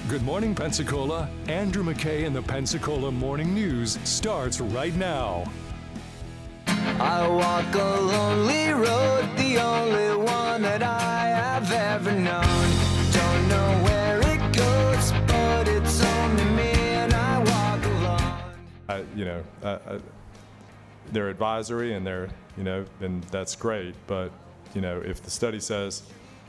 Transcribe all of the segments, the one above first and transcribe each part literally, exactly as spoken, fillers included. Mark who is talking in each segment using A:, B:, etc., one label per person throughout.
A: Good morning, Pensacola. Andrew McKay and the Pensacola Morning News starts right now.
B: I walk a lonely road, the only one that I have ever known. Don't know where it goes, but it's only me and I walk alone.
C: Uh, you know, uh, uh, they're advisory and they're, you know, and that's great. But, you know, if the study says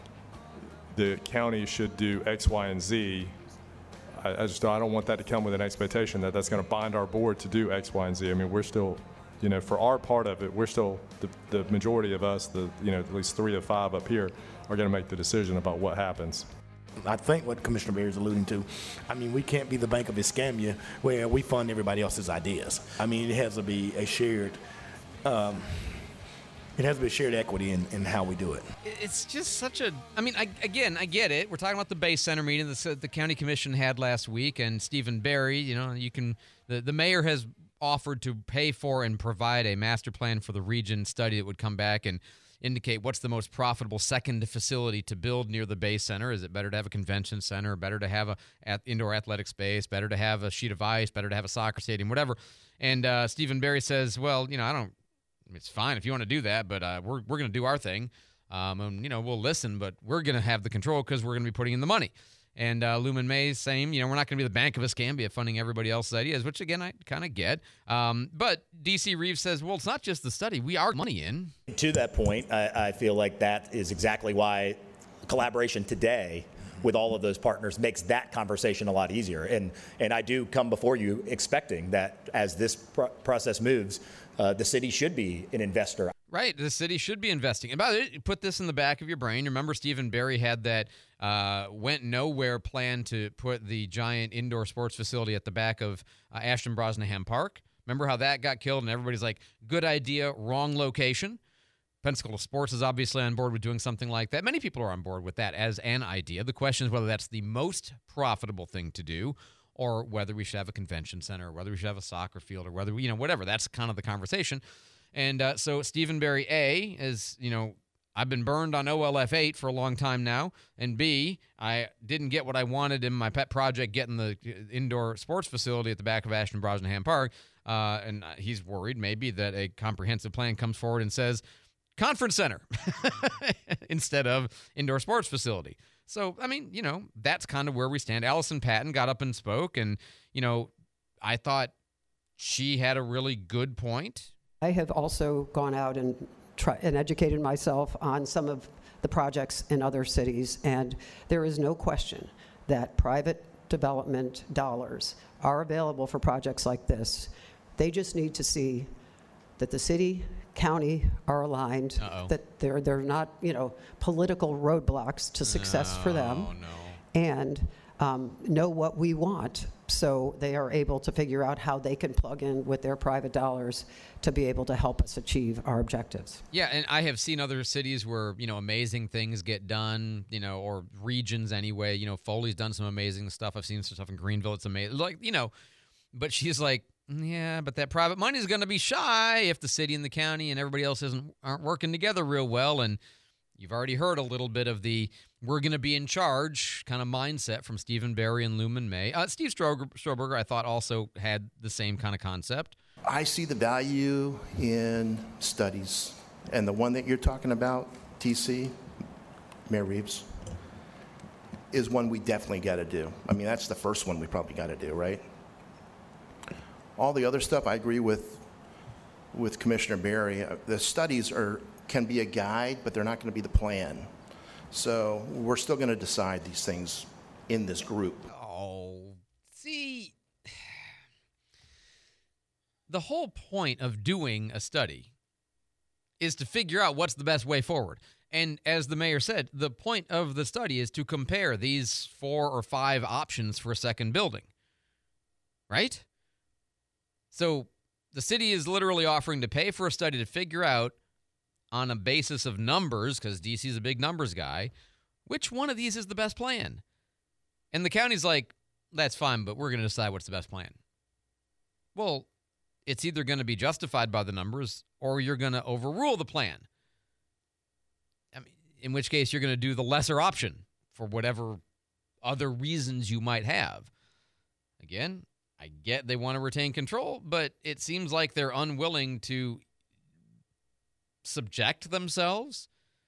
C: the county should do X, Y, and Z, I, I just I don't want that to come with an expectation that that's going to bind our board to do X, Y, and Z. I mean, we're still, you know, for our part of it, we're still, the, the majority of us, the, you know, at least three of five up here are going to make the decision about what happens.
D: I think what Commissioner Berry is alluding to, I mean, we can't be the Bank of Escambia where we fund everybody else's ideas. I mean, it has to be a shared, um, it has to be a shared equity in, in how we do it.
E: It's just such a, I mean, I, again, I get it. We're talking about the Base Center meeting that the county commission had last week, and Stephen Berry, you know, you can, the, the mayor has offered to pay for and provide a master plan for the region study that would come back and indicate what's the most profitable second facility to build near the Base Center. Is it better to have a convention center, better to have a at indoor athletic space, better to have a sheet of ice, better to have a soccer stadium, whatever? And uh, Stephen Berry says, well, you know, I don't, it's fine if you want to do that, but uh, we're we're going to do our thing. Um, and, you know, we'll listen, but we're going to have the control because we're going to be putting in the money. And uh, Lumen May saying, you know, we're not going to be the Bank of Escambia funding everybody else's ideas, which, again, I kind of get. Um, but D C Reeves says, well, it's not just the study. We are money in.
F: To that point, I, I feel like that is exactly why collaboration today with all of those partners makes that conversation a lot easier. And and I do come before you expecting that as this pro- process moves, uh, the city should be an investor.
E: Right. The city should be investing. And by the way, put this in the back of your brain. Remember, Stephen Berry had that uh, went nowhere plan to put the giant indoor sports facility at the back of uh, Ashton Brosnahan Park. Remember how that got killed? And everybody's like, good idea, wrong location. Pensacola Sports is obviously on board with doing something like that. Many people are on board with that as an idea. The question is whether that's the most profitable thing to do, or whether we should have a convention center, or whether we should have a soccer field, or whether we, you know, whatever. That's kind of the conversation. And uh, so Stephen Berry, A, is, you know, I've been burned on O L F eight for a long time now. And B, I didn't get what I wanted in my pet project, getting the indoor sports facility at the back of Ashton Brosnahan Park. Uh, and he's worried maybe that a comprehensive plan comes forward and says, conference center instead of indoor sports facility. So, I mean, you know, that's kind of where we stand. Allison Patton got up and spoke, and, you know, I thought she had a really good point.
G: I have also gone out and try, and educated myself on some of the projects in other cities, and there is no question that private development dollars are available for projects like this. They just need to see that the city, county are aligned,
E: Uh-oh.
G: that they're they're not, you know, political roadblocks to success
E: no,
G: for them,
E: no.
G: and um, know what we want, so they are able to figure out how they can plug in with their private dollars to be able to help us achieve our objectives.
E: Yeah, and I have seen other cities where, you know, amazing things get done, you know, or regions anyway. You know, Foley's done some amazing stuff. I've seen some stuff in Greenville. It's amazing. Like, you know, but she's like, yeah, but that private money is going to be shy if the city and the county and everybody else isn't aren't working together real well. And you've already heard a little bit of the we're going to be in charge kind of mindset from Stephen Berry and Lumen May. Uh, Steve Stroger, Stroberger, I thought, also had the same kind of concept.
H: I see the value in studies. And the one that you're talking about, T C, Mayor Reeves, is one we definitely got to do. I mean, that's the first one we probably got to do, right? All the other stuff, I agree with with Commissioner Berry. The studies are can be a guide, but they're not going to be the plan. So we're still going to decide these things in this group.
E: Oh, see, the whole point of doing a study is to figure out what's the best way forward. And as the mayor said, the point of the study is to compare these four or five options for a second building, right? So the city is literally offering to pay for a study to figure out, on a basis of numbers, because D C is a big numbers guy, which one of these is the best plan. And the county's like, that's fine, but we're going to decide what's the best plan. Well, it's either going to be justified by the numbers or you're going to overrule the plan. I mean, in which case you're going to do the lesser option for whatever other reasons you might have. Again, I get they want to retain control, but it seems like they're unwilling to subject themselves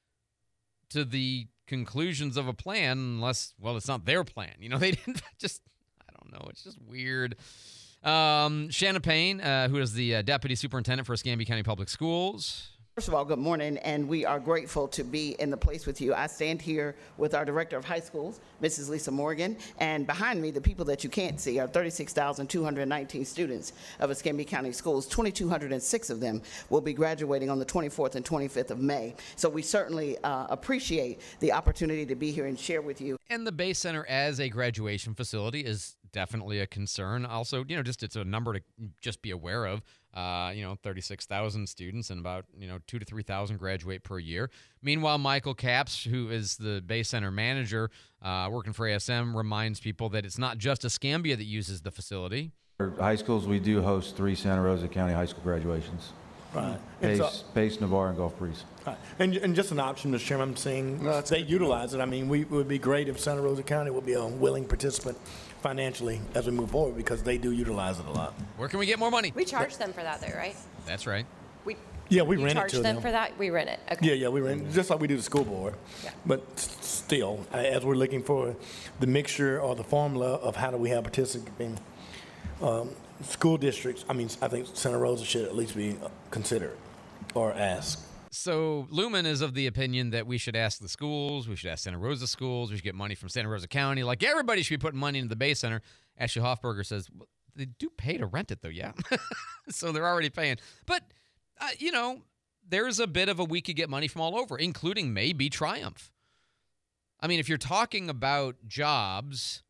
E: to the conclusions of a plan unless, well, it's not their plan. You know, they didn't just, I don't know, it's just weird. Um, Shanna Payne, uh, who is the uh, Deputy Superintendent for Escambia County Public Schools.
I: First of all, good morning, and we are grateful to be in the place with you. I stand here with our Director of High Schools, Missus Lisa Morgan, and behind me, the people that you can't see are thirty-six thousand two hundred nineteen students of Escambia County Schools. two thousand two hundred six of them will be graduating on the twenty-fourth and twenty-fifth of May. So we certainly uh, appreciate the opportunity to be here and share with you.
E: And the Bay Center as a graduation facility is definitely a concern. Also, you know, just it's a number to just be aware of. Uh, you know, thirty-six thousand students and about, you know, two to three thousand graduate per year. Meanwhile, Michael Capps, who is the Bay Center manager, uh, working for A S M, reminds people that it's not just Escambia that uses the facility.
J: For high schools, we do host three Santa Rosa County high school graduations.
D: Right.
J: Pace,
D: So-
J: Pace, Navarre, and Gulf Breeze.
D: Right. And, and just an option, Mister Chairman, I'm saying they utilize it. I mean, we, it would be great if Santa Rosa County would be a willing participant financially as we move forward because they do utilize it a lot.
E: Where can we get more money?
K: We charge them for that, though, right?
E: That's right.
K: We
D: Yeah, we
K: you
D: rent it
K: charge
D: to
K: them
D: them.
K: for that. We rent it. Okay.
D: Yeah, yeah, we rent, just like we do the school board.
K: Yeah.
D: But s- still, uh, as we're looking for the mixture or the formula of how do we have participating um, school districts, I mean, I think Santa Rosa should at least be considered or asked.
E: So Lumen is of the opinion that we should ask the schools, we should ask Santa Rosa schools, we should get money from Santa Rosa County. Like everybody should be putting money into the Bay Center. Ashley Hoffberger says, well, they do pay to rent it, though, yeah. So they're already paying. But, uh, you know, there's a bit of a we could get money from all over, including maybe Triumph. I mean, if you're talking about jobs,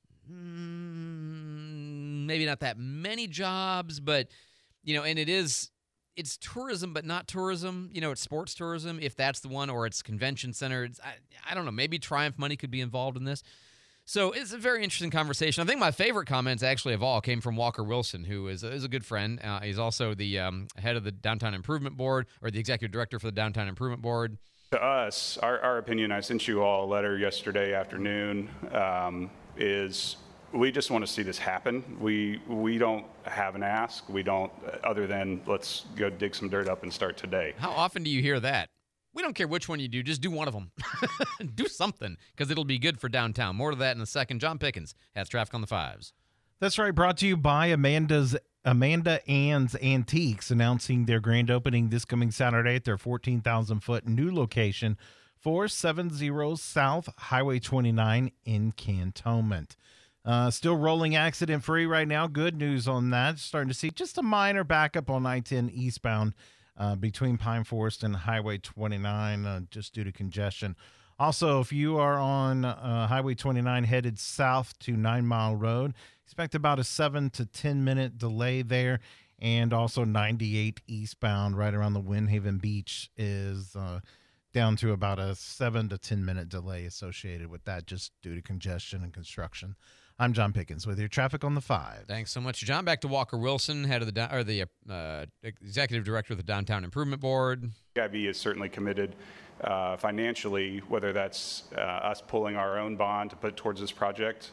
E: mm, maybe not that many jobs, but, you know, and it is, it's tourism, but not tourism. You know, it's sports tourism, if that's the one, or it's convention center. It's, I, I don't know. Maybe Triumph money could be involved in this. So it's a very interesting conversation. I think my favorite comments, actually, of all, came from Walker Wilson, who is, is a good friend. Uh, he's also the um, head of the Downtown Improvement Board, or the executive director for the Downtown Improvement Board.
L: To us, our, our opinion, I sent you all a letter yesterday afternoon, um, is we just want to see this happen. We we don't have an ask. We don't, other than let's go dig some dirt up and start today.
E: How often do you hear that? We don't care which one you do. Just do one of them. Do something, because it'll be good for downtown. More to that in a second. John Pickens has traffic on the fives.
M: That's right. Brought to you by Amanda's Amanda Ann's Antiques, announcing their grand opening this coming Saturday at their fourteen thousand foot new location, four seventy South Highway twenty-nine in Cantonment. Uh, still rolling accident free right now. Good news on that. Starting to see just a minor backup on I ten eastbound uh, between Pine Forest and Highway twenty-nine, uh, just due to congestion. Also, if you are on uh, Highway twenty-nine headed south to Nine Mile Road, expect about a seven to ten minute delay there. And also ninety-eight eastbound right around the Windhaven Beach is uh, down to about a seven to ten minute delay associated with that, just due to congestion and construction. I'm John Pickens with your traffic on the five.
E: Thanks so much, John. Back to Walker Wilson, head of the or the uh, executive director of the Downtown Improvement Board.
L: I B is certainly committed uh, financially, whether that's uh, us pulling our own bond to put towards this project,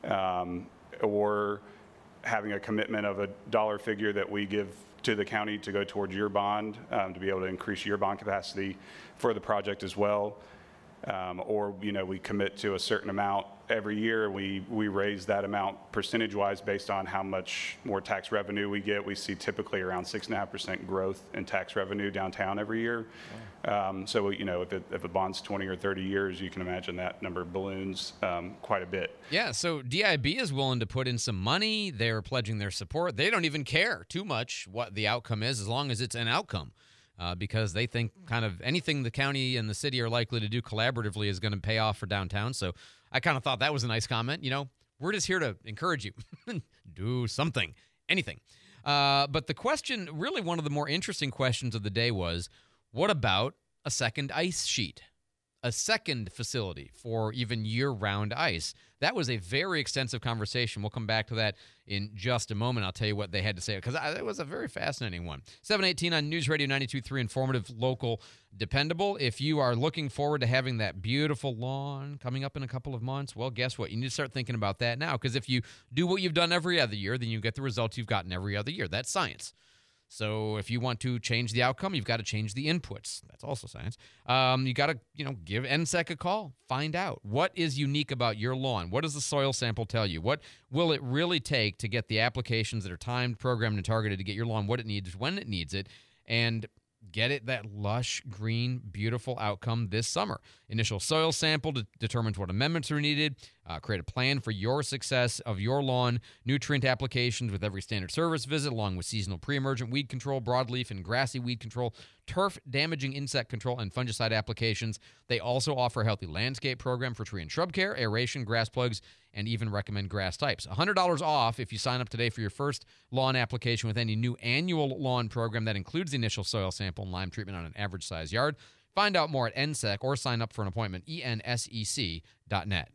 L: um, or having a commitment of a dollar figure that we give to the county to go towards your bond, um, to be able to increase your bond capacity for the project as well. Um, or, you know, we commit to a certain amount every year. We, we raise that amount percentage-wise based on how much more tax revenue we get. We see typically around six and a half percent growth in tax revenue downtown every year. Um, so, you know, if, it, if a bond's twenty or thirty years, you can imagine that number balloons um, quite a bit.
E: Yeah, so D I B is willing to put in some money. They're pledging their support. They don't even care too much what the outcome is, as long as it's an outcome. Uh, because they think kind of anything the county and the city are likely to do collaboratively is going to pay off for downtown. So I kind of thought that was a nice comment. You know, we're just here to encourage you. Do something, anything. Uh, but the question, really one of the more interesting questions of the day was, what about a second ice sheet? a second facility for even year-round ice. That was a very extensive conversation. We'll come back to that in just a moment. I'll tell you what they had to say, because it was a very fascinating one. seven eighteen on News Radio ninety-two point three, informative, local, dependable. If you are looking forward to having that beautiful lawn coming up in a couple of months, well, guess what? You need to start thinking about that now, because if you do what you've done every other year, then you get the results you've gotten every other year. That's science. So if you want to change the outcome, you've got to change the inputs. That's also science. Um, you got to, you know, give N S E C a call. Find out what is unique about your lawn. What does the soil sample tell you? What will it really take to get the applications that are timed, programmed, and targeted to get your lawn what it needs, when it needs it, and get it that lush, green, beautiful outcome this summer. Initial soil sample de- determines what amendments are needed. Uh, create a plan for your success of your lawn. Nutrient applications with every standard service visit, along with seasonal pre-emergent weed control, broadleaf and grassy weed control, turf-damaging insect control, and fungicide applications. They also offer a healthy landscape program for tree and shrub care, aeration, grass plugs, and even recommend grass types. one hundred dollars off if you sign up today for your first lawn application with any new annual lawn program that includes the initial soil sample and lime treatment on an average size yard. Find out more at N S E C or sign up for an appointment, E N S E C dot net.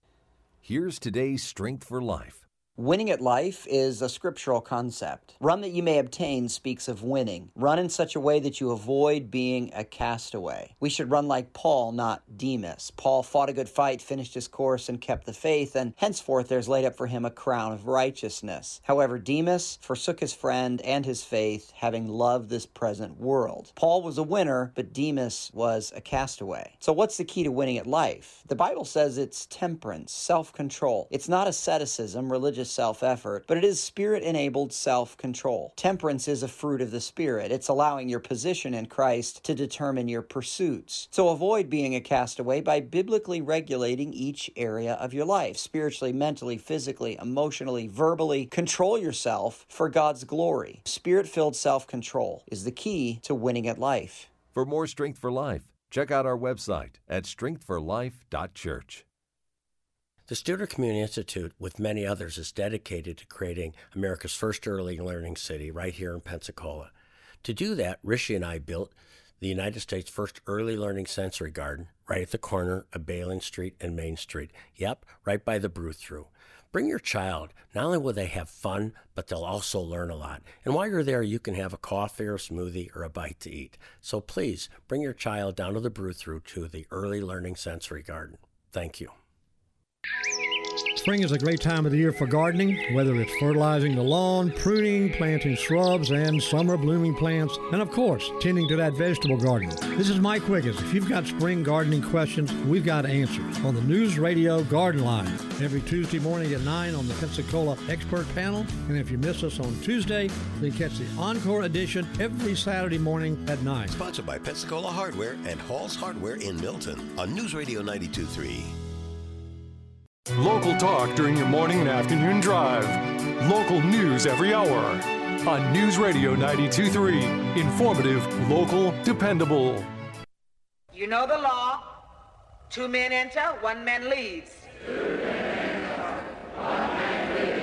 N: Here's today's Strength for Life.
O: Winning at life is a scriptural concept. Run that you may obtain speaks of winning. Run in such a way that you avoid being a castaway. We should run like Paul, not Demas. Paul fought a good fight, finished his course, and kept the faith, and henceforth there's laid up for him a crown of righteousness. However, Demas forsook his friend and his faith, having loved this present world. Paul was a winner, but Demas was a castaway. So what's the key to winning at life? The Bible says it's temperance, self-control. It's not asceticism, religious self-effort, but it is Spirit-enabled self-control. Temperance is a fruit of the Spirit. It's allowing your position in Christ to determine your pursuits. So avoid being a castaway by biblically regulating each area of your life, spiritually, mentally, physically, emotionally, verbally. Control yourself for God's glory. Spirit-filled self-control is the key to winning at life.
N: For more Strength for Life, check out our website at strength for life dot church.
P: The Studer Community Institute, with many others, is dedicated to creating America's first early learning city right here in Pensacola. To do that, Rishi and I built the United States' first early learning sensory garden right at the corner of Baylen Street and Main Street. Yep, right by the brew-through. Bring your child. Not only will they have fun, but they'll also learn a lot. And while you're there, you can have a coffee or a smoothie or a bite to eat. So please, bring your child down to the brew-through to the Early Learning Sensory Garden. Thank you.
Q: Spring is a great time of the year for gardening, whether it's fertilizing the lawn, pruning, planting shrubs, and summer blooming plants, and of course, tending to that vegetable garden. This is Mike Wiggins. If you've got spring gardening questions, we've got answers on the News Radio Garden Line every Tuesday morning at nine on the Pensacola Expert Panel. And if you miss us on Tuesday, then catch the Encore edition every Saturday morning at nine.
R: Sponsored by Pensacola Hardware and Hall's Hardware in Milton on News Radio ninety-two point three.
A: Local talk during your morning and afternoon drive. Local news every hour. On News Radio ninety-two point three. Informative, local, dependable.
S: You know the law. Two men enter, one man leaves. Two men enter, one man leaves.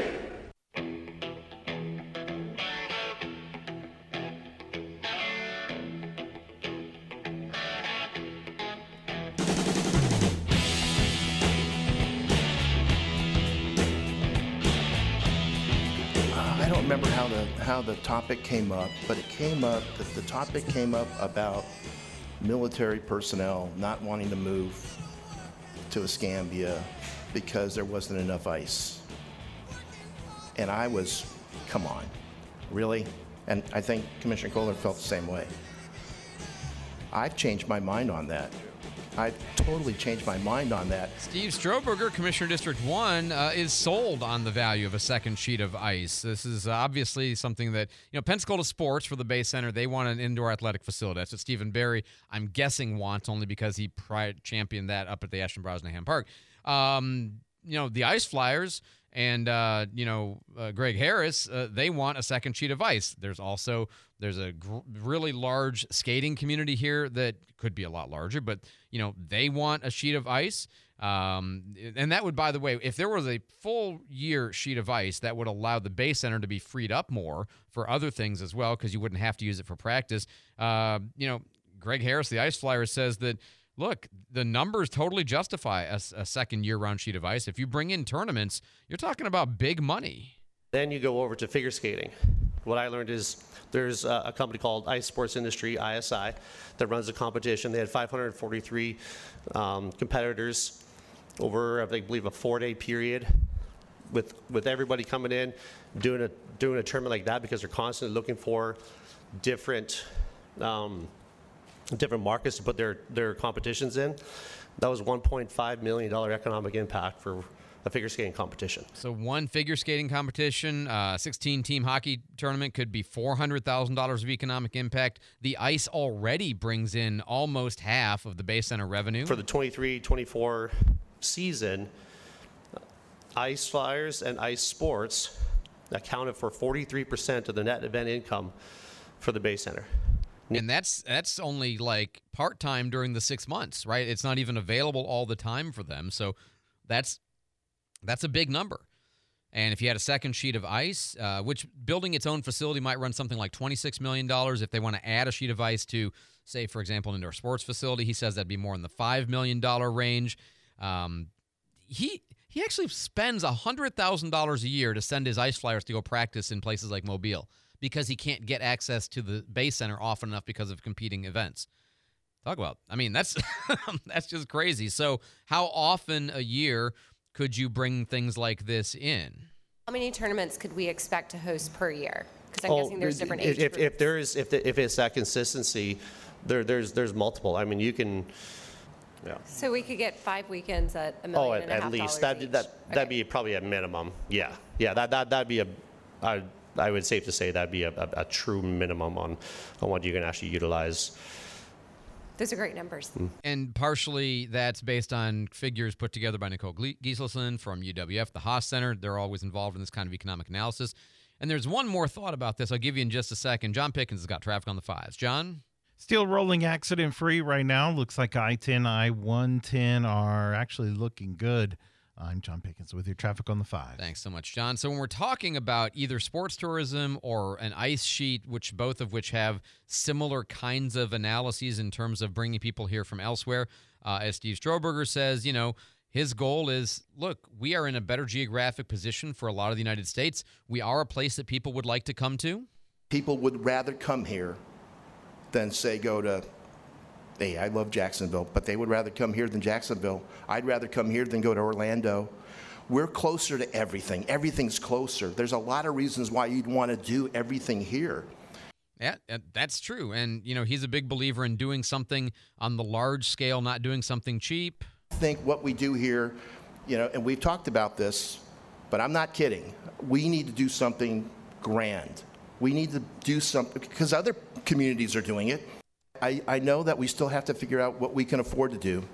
H: I don't remember how the how the topic came up, but it came up that the topic came up about military personnel not wanting to move to Escambia because there wasn't enough ice. And I was, come on, really? And I think Commissioner Kohler felt the same way. I've changed my mind on that. I've totally changed my mind on that.
E: Steve Stroberger, Commissioner District one, uh, is sold on the value of a second sheet of ice. This is obviously something that, you know, Pensacola Sports for the Bay Center, they want an indoor athletic facility. That's what Stephen Barry, I'm guessing, wants, only because he pri- championed that up at the Ashton Brosnahan Park. Um, you know, the Ice Flyers and, uh, you know, uh, Greg Harris, uh, they want a second sheet of ice. There's also, there's a gr- really large skating community here that could be a lot larger, but, you know, they want a sheet of ice. Um, and that would, by the way, if there was a full year sheet of ice, that would allow the Bay Center to be freed up more for other things as well, because you wouldn't have to use it for practice. Uh, you know, Greg Harris, the Ice Flyers, says that look, the numbers totally justify a, a second year-round sheet of ice. If you bring in tournaments, you're talking about big money.
T: Then you go over to figure skating. What I learned is there's a, a company called Ice Sports Industry, I S I, that runs a competition. They had five hundred forty-three um, competitors over, I believe, a four-day period, with with everybody coming in, doing a doing a tournament like that, because they're constantly looking for different um, different markets to put their their competitions in. That was one point five million dollars economic impact for a figure skating competition.
E: So one figure skating competition, uh, sixteen-team hockey tournament could be four hundred thousand dollars of economic impact. The ice already brings in almost half of the Bay Center revenue.
T: For the twenty-three twenty-four season, Ice Flyers and Ice Sports accounted for forty-three percent of the net event income for the Bay Center.
E: And that's that's only like part-time during the six months, right? It's not even available all the time for them. So that's that's a big number. And if you had a second sheet of ice, uh, which building its own facility might run something like twenty-six million dollars. If they want to add a sheet of ice to, say, for example, an indoor sports facility, he says that'd be more in the five million dollars range. Um, he he actually spends one hundred thousand dollars a year to send his Ice Flyers to go practice in places like Mobile because he can't get access to the Bay Center often enough because of competing events. Talk about, I mean, that's that's just crazy. So how often a year could you bring things like this in?
K: How many tournaments could we expect to host per year? Because I'm
T: Oh,
K: guessing there's different age
T: if, if,
K: groups.
T: if there is, if, the, if it's that consistency, there, there's there's multiple. I mean, you can, yeah.
K: So we could get five weekends at a
T: Oh,
K: million
T: at,
K: and a
T: at
K: half
T: least
K: dollars
T: that
K: each.
T: that that'd be probably a minimum. Yeah, yeah. That that that'd be a, I I would safe to say that'd be a, a, a true minimum on on what you can actually utilize.
K: Those are great numbers.
E: And partially that's based on figures put together by Nicole Gle- Gieselson from U W F, the Haas Center. They're always involved in this kind of economic analysis. And there's one more thought about this I'll give you in just a second. John Pickens has got traffic on the fives. John?
M: Still rolling accident-free right now. Looks like I ten, I one ten are actually looking good. I'm John Pickens with your traffic on the five.
E: Thanks so much, John. So when we're talking about either sports tourism or an ice sheet, which both of which have similar kinds of analyses in terms of bringing people here from elsewhere, uh, as Steve Stroberger says, you know, his goal is, look, we are in a better geographic position for a lot of the United States. We are a place that people would like to come to.
H: People would rather come here than, say, go to, hey, I love Jacksonville, but they would rather come here than Jacksonville. I'd rather come here than go to Orlando. We're closer to everything. Everything's closer. There's a lot of reasons why you'd want to do everything here.
E: Yeah, that's true. And, you know, he's a big believer in doing something on the large scale, not doing something cheap.
H: I think what we do here, you know, and we've talked about this, but I'm not kidding. We need to do something grand. We need to do something because other communities are doing it. I, I know that we still have to figure out what we can afford to do,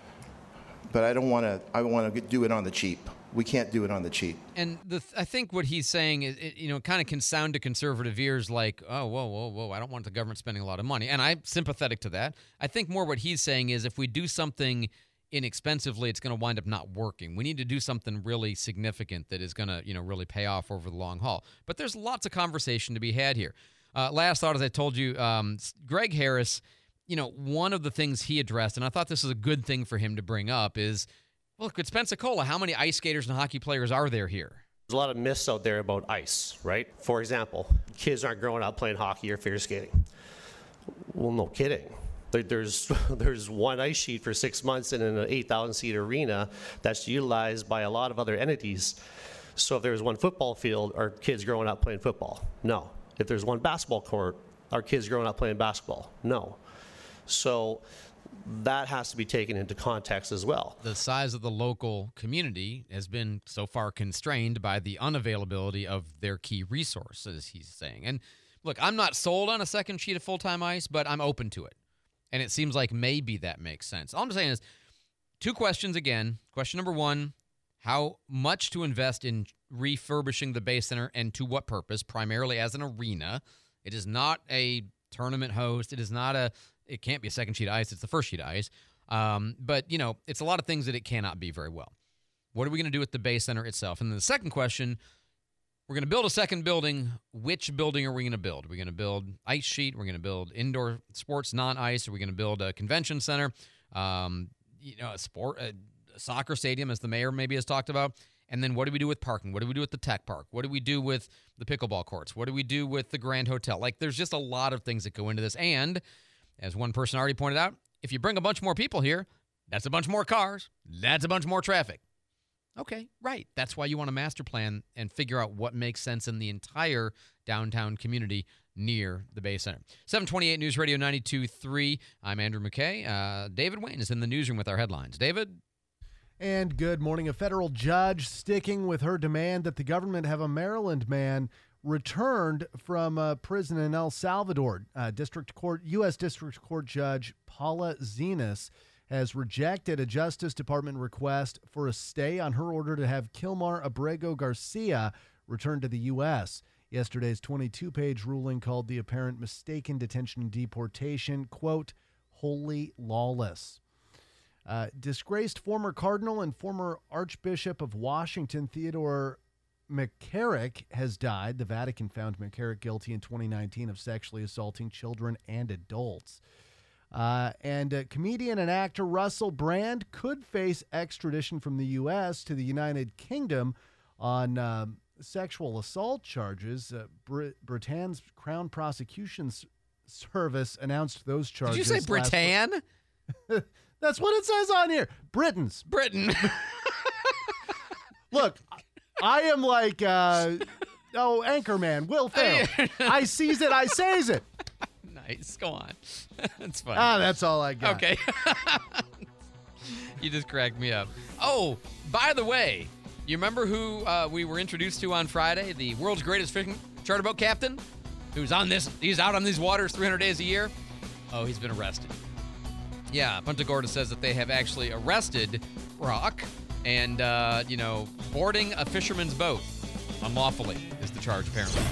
H: but I don't want to. I want to do it on the cheap. We can't do it on the cheap.
E: And the I think what he's saying is, it, you know, kind of can sound to conservative ears like, oh, whoa, whoa, whoa, I don't want the government spending a lot of money. And I'm sympathetic to that. I think more what he's saying is if we do something inexpensively, it's going to wind up not working. We need to do something really significant that is going to, you know, really pay off over the long haul. But there's lots of conversation to be had here. Uh, last thought, as I told you, um, Greg Harris, you know, one of the things he addressed, and I thought this was a good thing for him to bring up, is, look, it's Pensacola. How many ice skaters and hockey players are there here?
T: There's a lot of myths out there about ice, right? For example, kids aren't growing up playing hockey or figure skating. Well, no kidding. There, there's there's one ice sheet for six months in an eight thousand seat arena that's utilized by a lot of other entities. So if there's one football field, are kids growing up playing football? No. If there's one basketball court, are kids growing up playing basketball? No. So that has to be taken into context as well.
E: The size of the local community has been so far constrained by the unavailability of their key resources, he's saying. And look, I'm not sold on a second sheet of full-time ice, but I'm open to it. And it seems like maybe that makes sense. All I'm saying is two questions again. Question number one, how much to invest in refurbishing the Bay Center and to what purpose? Primarily as an arena. It is not a tournament host. It is not a, it can't be a second sheet of ice. It's the first sheet of ice. Um, but, you know, it's a lot of things that it cannot be very well. What are we going to do with the Bay Center itself? And then the second question, we're going to build a second building. Which building are we going to build? Are we going to build ice sheet? We're going to build indoor sports, non-ice? Are we going to build a convention center? um, you know, a sport, a soccer stadium, as the mayor maybe has talked about. And then what do we do with parking? What do we do with the tech park? What do we do with the pickleball courts? What do we do with the Grand Hotel? Like, there's just a lot of things that go into this. And as one person already pointed out, if you bring a bunch more people here, that's a bunch more cars. That's a bunch more traffic. Okay, right. That's why you want a master plan and figure out what makes sense in the entire downtown community near the Bay Center. seven twenty-eight News Radio ninety-two point three. I'm Andrew McKay. Uh, David Wayne is in the newsroom with our headlines. David?
U: And good morning. A federal judge sticking with her demand that the government have a Maryland man returned from a prison in El Salvador. Uh, District Court, U S District Court Judge Paula Zenas has rejected a Justice Department request for a stay on her order to have Kilmar Abrego Garcia returned to the U S. Yesterday's twenty-two page ruling called the apparent mistaken detention and deportation, quote, wholly lawless. Uh, disgraced former cardinal and former Archbishop of Washington, Theodore McCarrick, has died. The Vatican found McCarrick guilty in twenty nineteen of sexually assaulting children and adults. Uh, and uh, comedian and actor Russell Brand could face extradition from the U S to the United Kingdom on uh, sexual assault charges. Uh, Brit- Britain's Crown Prosecutions Service announced those charges.
E: Did you say Britain?
U: That's what it says on here. Britain's.
E: Britain.
U: Look, I am like, uh, oh, Anchorman, Will Ferrell. I sees it, I says it.
E: Nice. Go on. That's fine.
U: Ah, that's all I got.
E: Okay. You just cracked me up. Oh, by the way, you remember who uh, we were introduced to on Friday? The world's greatest fishing charter boat captain, who's on this. He's out on these waters three hundred days a year. Oh, he's been arrested. Yeah, Punta Gorda says that they have actually arrested Rock and, uh, you know, boarding a fisherman's boat unlawfully is the charge, apparently.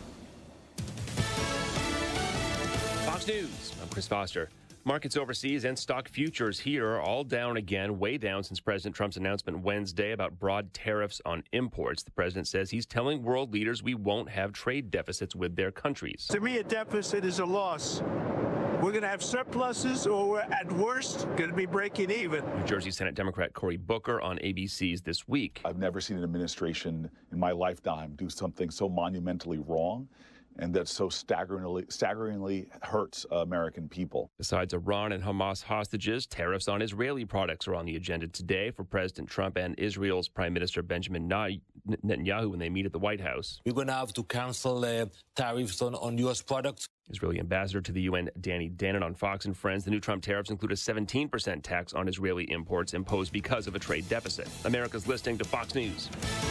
V: Fox News, I'm Chris Foster. Markets overseas and stock futures here are all down again, way down since President Trump's announcement Wednesday about broad tariffs on imports. The president says he's telling world leaders we won't have trade deficits with their countries.
W: To me, a deficit is a loss. We're going to have surpluses, or we're at worst going to be breaking even.
V: New Jersey Senate Democrat Cory Booker on A B C's This Week.
X: I've never seen an administration in my lifetime do something so monumentally wrong and that so staggeringly, staggeringly hurts American people.
V: Besides Iran and Hamas hostages, tariffs on Israeli products are on the agenda today for President Trump and Israel's Prime Minister Benjamin Netanyahu when they meet at the White House.
Y: We're going to have to cancel uh, tariffs on, on U S products.
V: Israeli ambassador to the U N, Danny Danon, on Fox and Friends. The new Trump tariffs include a seventeen percent tax on Israeli imports imposed because of a trade deficit. America's listening to Fox News.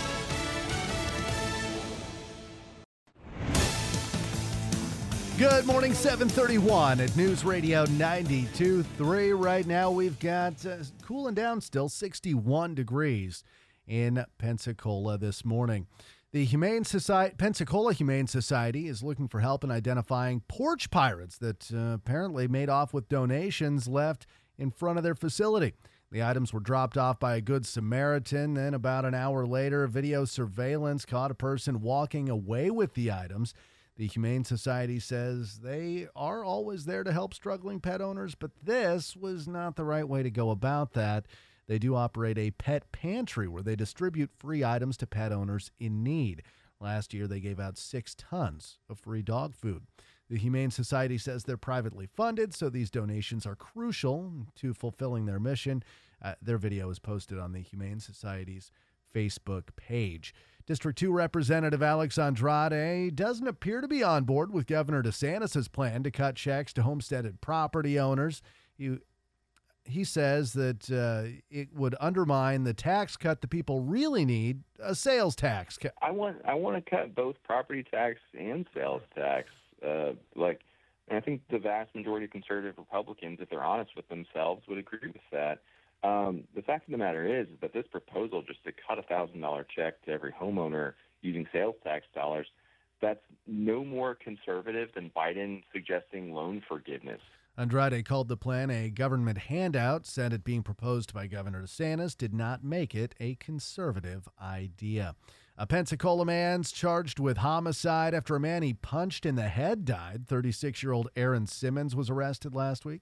U: Good morning, seven thirty-one at News Radio ninety-two point three. Right now we've got uh, cooling down still, sixty-one degrees in Pensacola this morning. The Humane Society, Pensacola Humane Society is looking for help in identifying porch pirates that uh, apparently made off with donations left in front of their facility. The items were dropped off by a Good Samaritan. Then about an hour later, video surveillance caught a person walking away with the items. The Humane Society says they are always there to help struggling pet owners, but this was not the right way to go about that. They do operate a pet pantry where they distribute free items to pet owners in need. Last year, they gave out six tons of free dog food. The Humane Society says they're privately funded, so these donations are crucial to fulfilling their mission. Uh, their video is posted on the Humane Society's Facebook page. District two Representative Alex Andrade doesn't appear to be on board with Governor DeSantis' plan to cut checks to homesteaded property owners. He, he says that uh, it would undermine the tax cut the people really need, a sales tax.
Z: I want I want to cut both property tax and sales tax. Uh, like, and I think the vast majority of conservative Republicans, if they're honest with themselves, would agree with that. Um, the fact of the matter is, is that this proposal just to cut a one thousand dollars check to every homeowner using sales tax dollars, that's no more conservative than Biden suggesting loan forgiveness.
U: Andrade called the plan a government handout, said it being proposed by Governor DeSantis did not make it a conservative idea. A Pensacola man's charged with homicide after a man he punched in the head died. thirty-six-year-old Aaron Simmons was arrested last week.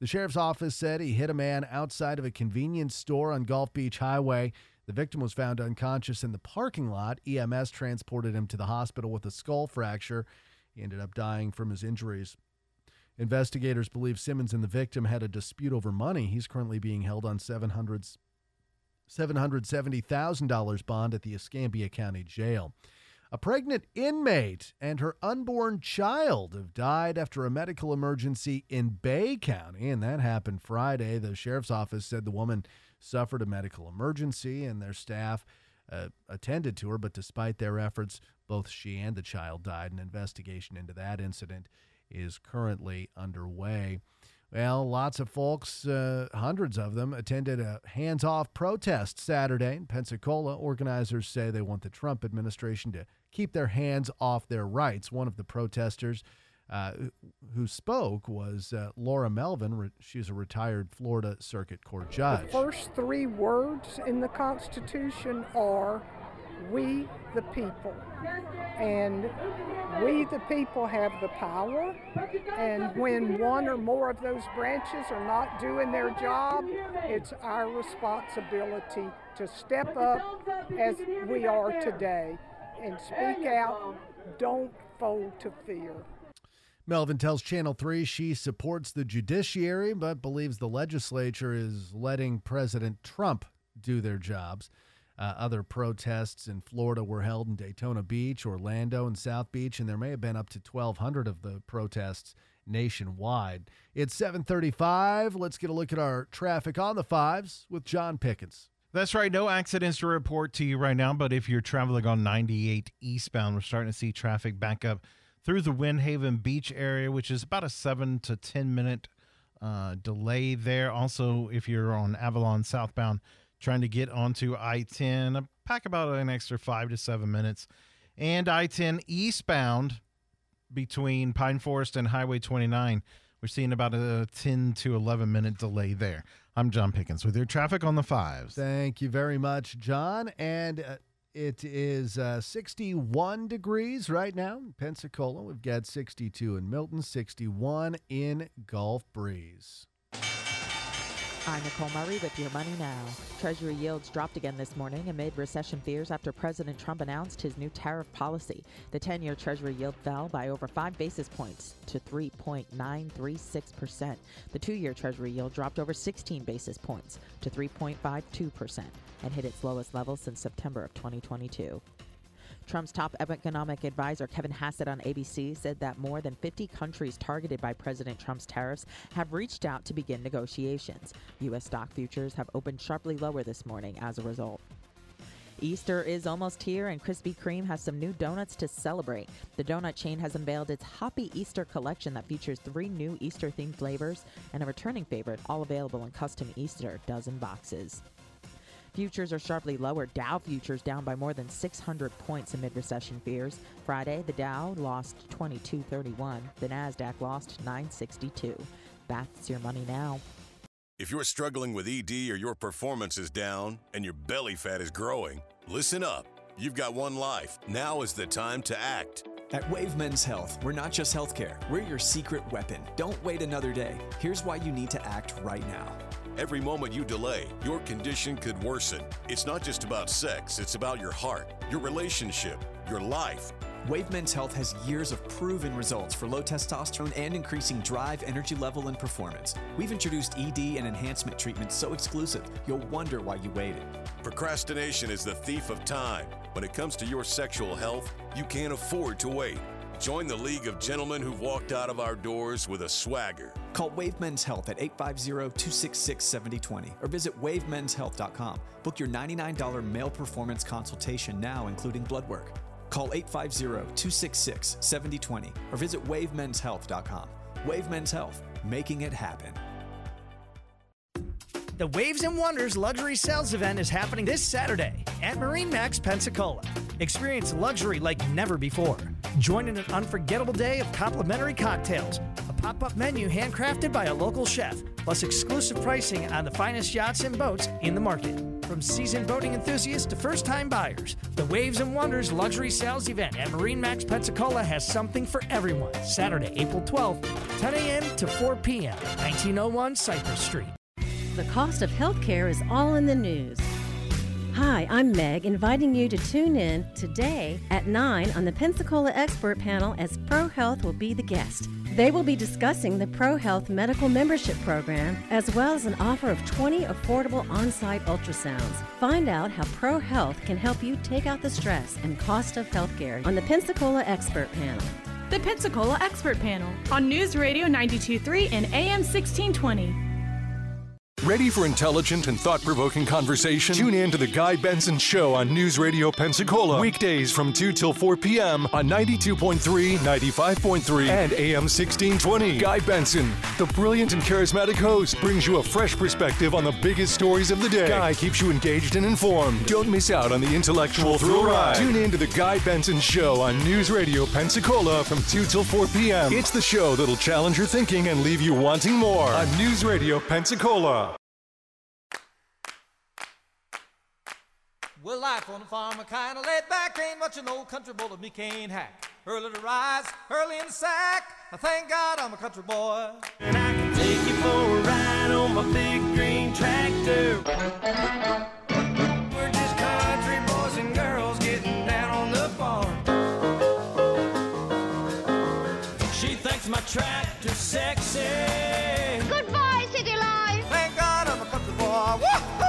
U: The sheriff's office said he hit a man outside of a convenience store on Gulf Beach Highway. The victim was found unconscious in the parking lot. E M S transported him to the hospital with a skull fracture. He ended up dying from his injuries. Investigators believe Simmons and the victim had a dispute over money. He's currently being held on seven hundred seventy thousand dollars bond at the Escambia County Jail. A pregnant inmate and her unborn child have died after a medical emergency in Bay County, and that happened Friday. The sheriff's office said the woman suffered a medical emergency, and their staff uh, attended to her, but despite their efforts, both she and the child died. An investigation into that incident is currently underway. Well, lots of folks, uh, hundreds of them, attended a hands-off protest Saturday in Pensacola. Organizers say they want the Trump administration to keep their hands off their rights. One of the protesters uh, who spoke was uh, Laura Melvin. She's a retired Florida Circuit Court judge.
B: The first three words in the Constitution are, "We the people." And we the people have the power, and when one or more of those branches are not doing their job, it's our responsibility to step up as we are today and speak out. Don't fold to fear.
U: Melvin tells Channel three she supports the judiciary but believes the legislature is letting President Trump do their jobs. Uh, other protests in Florida were held in Daytona Beach, Orlando, and South Beach, and there may have been up to twelve hundred of the protests nationwide. It's seven thirty-five. Let's get a look at our traffic on the fives with John Pickens.
M: That's right. No accidents to report to you right now, but if you're traveling on ninety-eight eastbound, we're starting to see traffic back up through the Windhaven Beach area, which is about a seven to ten minute uh, delay there. Also, if you're on Avalon southbound, trying to get onto I ten, pack about an extra five to seven minutes. And I ten eastbound between Pine Forest and Highway twenty-nine, we're seeing about a ten to eleven minute delay there. I'm John Pickens with your traffic on the fives.
U: Thank you very much, John. And uh, it is uh, sixty-one degrees right now in Pensacola. We've got sixty-two in Milton, sixty-one in Gulf Breeze.
C: I'm Nicole Murray with your Money Now. Treasury yields dropped again this morning amid recession fears after President Trump announced his new tariff policy. The ten-year Treasury yield fell by over five basis points to three point nine three six percent. The two-year Treasury yield dropped over sixteen basis points to three point five two percent and hit its lowest level since September of twenty twenty-two. Trump's top economic advisor, Kevin Hassett, on A B C said that more than fifty countries targeted by President Trump's tariffs have reached out to begin negotiations. U S stock futures have opened sharply lower this morning as a result. Easter is almost here, and Krispy Kreme has some new donuts to celebrate. The donut chain has unveiled its Hoppy Easter collection that features three new Easter-themed flavors and a returning favorite, all available in custom Easter dozen boxes. Futures are sharply lower. Dow futures down by more than six hundred points amid recession fears. Friday, the Dow lost twenty-two thirty-one. The Nasdaq lost nine sixty-two. That's your Money Now.
F: If you're struggling with E D or your performance is down and your belly fat is growing, listen up. You've got one life. Now is the time to act.
G: At Wave Men's Health, we're not just healthcare. We're your secret weapon. Don't wait another day. Here's why you need to act right now.
F: Every moment you delay, your condition could worsen. It's not just about sex, it's about your heart, your relationship, your life.
G: Wave Men's Health has years of proven results for low testosterone and increasing drive, energy level, and performance. We've introduced E D and enhancement treatments so exclusive, you'll wonder why you waited.
F: Procrastination is the thief of time. When it comes to your sexual health, you can't afford to wait. Join the League of Gentlemen who've walked out of our doors with a swagger.
G: Call Wave Men's Health at eight five zero, two six six, seven zero two zero or visit wave mens health dot com. Book your ninety-nine dollars male performance consultation now, including blood work. Call eight five zero, two six six, seven zero two zero or visit wave mens health dot com. Wave Men's Health, making it happen.
I: The Waves and Wonders Luxury Sales Event is happening this Saturday at MarineMax Pensacola. Experience luxury like never before. Join in an unforgettable day of complimentary cocktails, a pop-up menu handcrafted by a local chef, plus exclusive pricing on the finest yachts and boats in the market. From seasoned boating enthusiasts to first-time buyers, the Waves and Wonders luxury sales event at MarineMax Pensacola has something for everyone. Saturday, April twelfth, ten a.m. to four p.m., nineteen oh one Cypress Street.
D: The cost of healthcare is all in the news. Hi, I'm Meg, inviting you to tune in today at nine on the Pensacola Expert Panel as ProHealth will be the guest. They will be discussing the ProHealth Medical Membership Program as well as an offer of twenty affordable on-site ultrasounds. Find out how ProHealth can help you take out the stress and cost of healthcare on the Pensacola Expert Panel.
J: The Pensacola Expert Panel on News Radio ninety-two point three and A M sixteen twenty.
A: Ready for intelligent and thought-provoking conversation? Tune in to The Guy Benson Show on News Radio Pensacola. Weekdays from two till four p.m. on ninety-two point three, ninety-five point three, and A M sixteen twenty. Guy Benson, the brilliant and charismatic host, brings you a fresh perspective on the biggest stories of the day. Guy keeps you engaged and informed. Don't miss out on the intellectual thrill ride. Tune in to The Guy Benson Show on News Radio Pensacola from two till four p.m. It's the show that'll challenge your thinking and leave you wanting more on News Radio Pensacola.
L: Well, life on the farm, I kinda laid back. Ain't much an old country boy that me can't hack. Early to rise, early in the sack. I thank God I'm a country boy. And I can take you for a ride on my big green tractor. We're just country boys and girls getting down on the farm. She thinks my tractor's sexy.
N: Goodbye, city life.
L: Thank God I'm a country boy. Woohoo!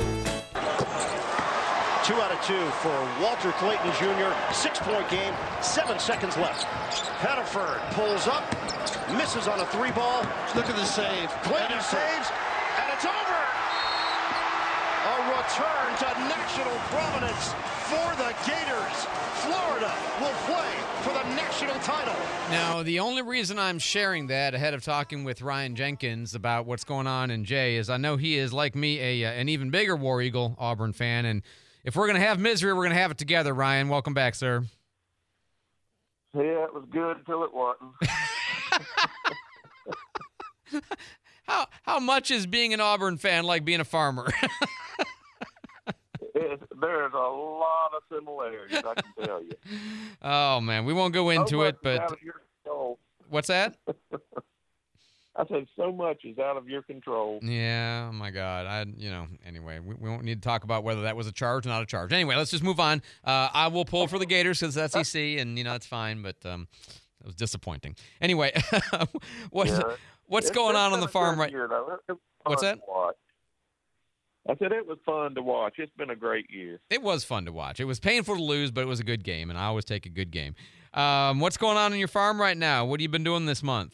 O: Two out of two for Walter Clayton Junior Six-point game, seven seconds left. Pettiford pulls up, misses on a three ball. Look at the save. Clayton saves, and it's over. A return to national prominence for the Gators. Florida will play for the national title.
E: Now, the only reason I'm sharing that ahead of talking with Ryan Jenkins about what's going on in Jay is I know he is, like me, a uh, an even bigger War Eagle Auburn fan, and if we're going to have misery, we're going to have it together. Ryan, welcome back, sir.
P: Yeah, it was good until it wasn't.
E: how how much is being an Auburn fan like being a farmer?
P: it, there's a lot of similarities, I can tell you.
E: Oh, man, we won't go into
P: so
E: it, but what's that?
P: I said so much is out of your control.
E: Yeah, oh my God. I, you know, anyway, we, we won't need to talk about whether that was a charge or not a charge. Anyway, let's just move on. Uh, I will pull for the Gators because that's S E C, and, you know, it's fine, but um, it was disappointing. Anyway, what,
P: yeah.
E: what's
P: it's,
E: going
P: it's
E: on on the farm right
P: now?
E: What's that?
P: I said it was fun to watch. It's been a great year.
E: It was fun to watch. It was painful to lose, but it was a good game, and I always take a good game. Um, what's going on in your farm right now? What have you been doing this month?